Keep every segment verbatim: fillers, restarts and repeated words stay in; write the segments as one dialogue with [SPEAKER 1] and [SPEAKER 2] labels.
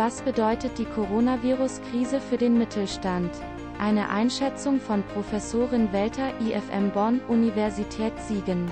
[SPEAKER 1] Was bedeutet die Coronavirus-Krise für den Mittelstand? Eine Einschätzung von Professorin Welter, I F M Bonn, Universität Siegen.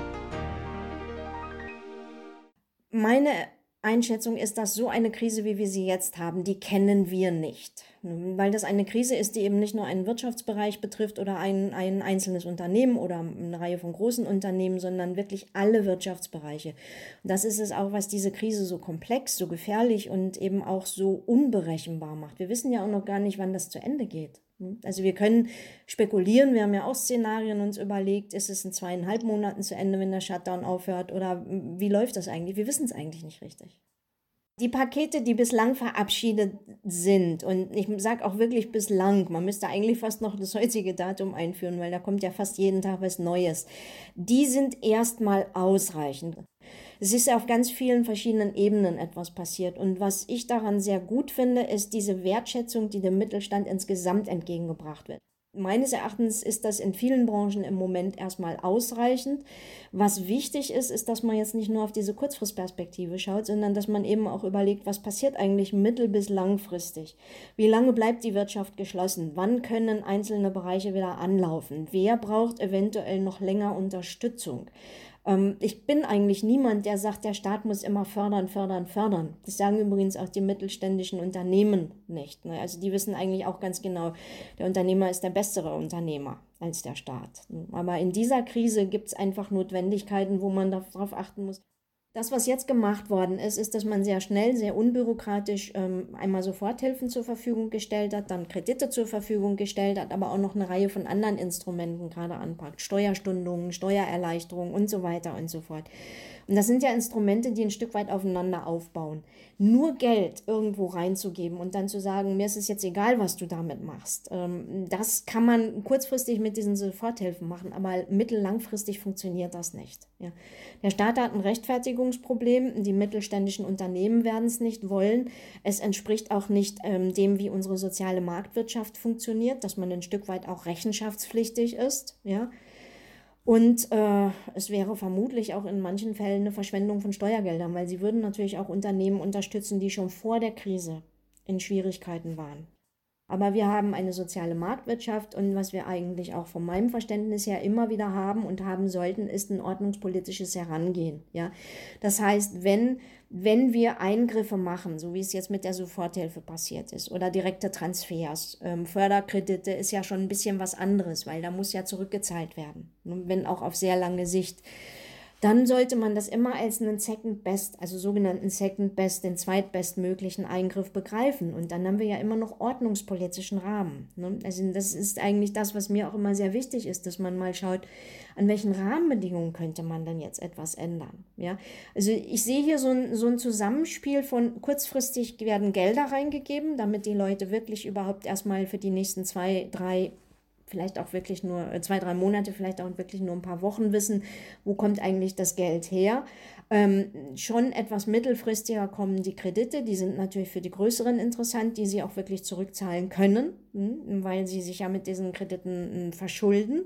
[SPEAKER 2] Meine Einschätzung ist, dass so eine Krise, wie wir sie jetzt haben, die kennen wir nicht. Weil das eine Krise ist, die eben nicht nur einen Wirtschaftsbereich betrifft oder ein, ein einzelnes Unternehmen oder eine Reihe von großen Unternehmen, sondern wirklich alle Wirtschaftsbereiche. Und das ist es auch, was diese Krise so komplex, so gefährlich und eben auch so unberechenbar macht. Wir wissen ja auch noch gar nicht, wann das zu Ende geht. Also wir können spekulieren, wir haben ja auch Szenarien uns überlegt, ist es in zweieinhalb Monaten zu Ende, wenn der Shutdown aufhört, oder wie läuft das eigentlich? Wir wissen es eigentlich nicht richtig. Die Pakete, die bislang verabschiedet sind, und ich sage auch wirklich bislang, man müsste eigentlich fast noch das heutige Datum einführen, weil da kommt ja fast jeden Tag was Neues, die sind erstmal ausreichend. Es ist ja auf ganz vielen verschiedenen Ebenen etwas passiert. Und was ich daran sehr gut finde, ist diese Wertschätzung, die dem Mittelstand insgesamt entgegengebracht wird. Meines Erachtens ist das in vielen Branchen im Moment erstmal ausreichend. Was wichtig ist, ist, dass man jetzt nicht nur auf diese Kurzfristperspektive schaut, sondern dass man eben auch überlegt, was passiert eigentlich mittel- bis langfristig? Wie lange bleibt die Wirtschaft geschlossen? Wann können einzelne Bereiche wieder anlaufen? Wer braucht eventuell noch länger Unterstützung? Ich bin eigentlich niemand, der sagt, der Staat muss immer fördern, fördern, fördern. Das sagen übrigens auch die mittelständischen Unternehmen nicht. Also die wissen eigentlich auch ganz genau, der Unternehmer ist der bessere Unternehmer als der Staat. Aber in dieser Krise gibt es einfach Notwendigkeiten, wo man darauf achten muss. Das, was jetzt gemacht worden ist, ist, dass man sehr schnell, sehr unbürokratisch ähm, einmal Soforthilfen zur Verfügung gestellt hat, dann Kredite zur Verfügung gestellt hat, aber auch noch eine Reihe von anderen Instrumenten gerade anpackt. Steuerstundungen, Steuererleichterungen und so weiter und so fort. Und das sind ja Instrumente, die ein Stück weit aufeinander aufbauen. Nur Geld irgendwo reinzugeben und dann zu sagen, mir ist es jetzt egal, was du damit machst, ähm, das kann man kurzfristig mit diesen Soforthilfen machen, aber mittel-langfristig funktioniert das nicht. Ja. Der Staat hat ein Rechtfertigungsproblem, die mittelständischen Unternehmen werden es nicht wollen. Es entspricht auch nicht ähm, dem, wie unsere soziale Marktwirtschaft funktioniert, dass man ein Stück weit auch rechenschaftspflichtig ist, ja. Und äh, es wäre vermutlich auch in manchen Fällen eine Verschwendung von Steuergeldern, weil sie würden natürlich auch Unternehmen unterstützen, die schon vor der Krise in Schwierigkeiten waren. Aber wir haben eine soziale Marktwirtschaft, und was wir eigentlich auch von meinem Verständnis her immer wieder haben und haben sollten, ist ein ordnungspolitisches Herangehen. Ja? Das heißt, wenn, wenn wir Eingriffe machen, so wie es jetzt mit der Soforthilfe passiert ist, oder direkte Transfers, ähm, Förderkredite ist ja schon ein bisschen was anderes, weil da muss ja zurückgezahlt werden, wenn auch auf sehr lange Sicht. Dann sollte man das immer als einen Second Best, also sogenannten Second Best, den zweitbestmöglichen Eingriff begreifen. Und dann haben wir ja immer noch ordnungspolitischen Rahmen. Also das ist eigentlich das, was mir auch immer sehr wichtig ist, dass man mal schaut, an welchen Rahmenbedingungen könnte man denn jetzt etwas ändern. Ja? Also ich sehe hier so ein, so ein Zusammenspiel von kurzfristig werden Gelder reingegeben, damit die Leute wirklich überhaupt erstmal für die nächsten zwei, drei vielleicht auch wirklich nur zwei, drei Monate, vielleicht auch wirklich nur ein paar Wochen wissen, wo kommt eigentlich das Geld her. Ähm, schon etwas mittelfristiger kommen die Kredite, die sind natürlich für die Größeren interessant, die sie auch wirklich zurückzahlen können, weil sie sich ja mit diesen Krediten verschulden.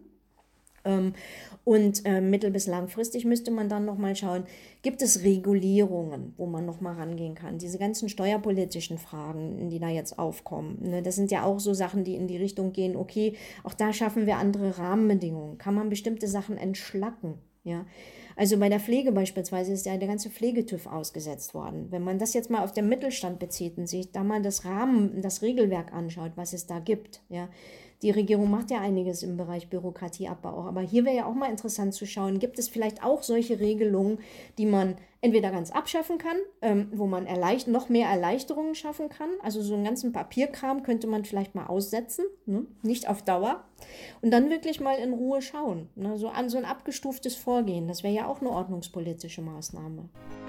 [SPEAKER 2] Und äh, mittel- bis langfristig müsste man dann nochmal schauen, gibt es Regulierungen, wo man nochmal rangehen kann. Diese ganzen steuerpolitischen Fragen, die da jetzt aufkommen, ne, das sind ja auch so Sachen, die in die Richtung gehen, okay, auch da schaffen wir andere Rahmenbedingungen. Kann man bestimmte Sachen entschlacken? Ja? Also bei der Pflege beispielsweise ist ja der ganze Pflegetüv ausgesetzt worden. Wenn man das jetzt mal auf den Mittelstand bezieht und sich da mal das Rahmen, das Regelwerk anschaut, was es da gibt, ja, die Regierung macht ja einiges im Bereich Bürokratieabbau auch. Aber hier wäre ja auch mal interessant zu schauen, gibt es vielleicht auch solche Regelungen, die man entweder ganz abschaffen kann, ähm, wo man erleicht- noch mehr Erleichterungen schaffen kann. Also so einen ganzen Papierkram könnte man vielleicht mal aussetzen, ne? Nicht auf Dauer. Und dann wirklich mal in Ruhe schauen. Ne? So an so ein abgestuftes Vorgehen, das wäre ja auch eine ordnungspolitische Maßnahme.